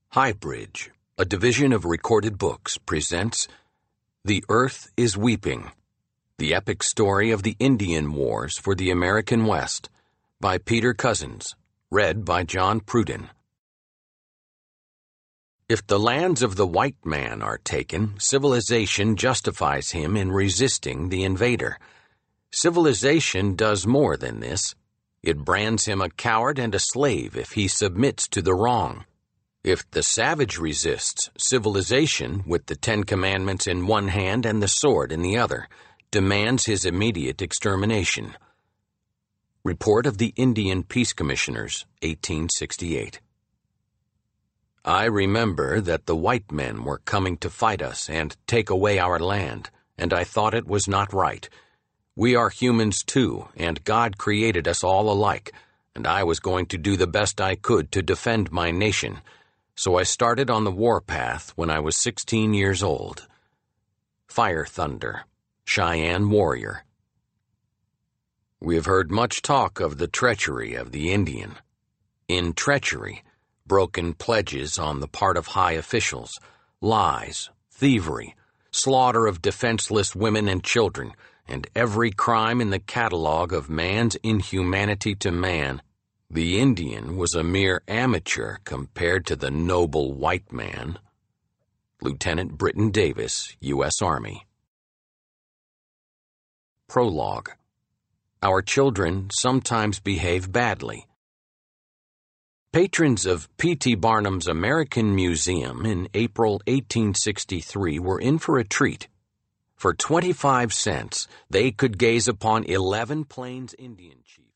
Highbridge, a division of Recorded Books, presents The Earth is Weeping, the epic story of the Indian Wars for the American West, by Peter Cozzens, read by John Pruden. If the lands of the white man are taken, civilization justifies him in resisting the invader. Civilization does more than this. It brands him a coward and a slave if he submits to the wrong. If the savage resists, civilization, with the 10 Commandments in one hand and the sword in the other, demands his immediate extermination. Report of the Indian Peace Commissioners, 1868. I remember that the white men were coming to fight us and take away our land, and I thought it was not right. We are humans too, and God created us all alike, and I was going to do the best I could to defend my nation. So I started on the warpath when I was 16 years old. Fire Thunder, Cheyenne Warrior. We have heard much talk of the treachery of the Indian. In treachery, broken pledges on the part of high officials, lies, thievery, slaughter of defenseless women and children, and every crime in the catalog of man's inhumanity to man, the Indian was a mere amateur compared to the noble white man. Lieutenant Britton Davis, U.S. Army. Prologue. Our children sometimes behave badly. Patrons of P.T. Barnum's American Museum in April 1863 were in for a treat. For 25 cents, they could gaze upon 11 Plains Indian chiefs.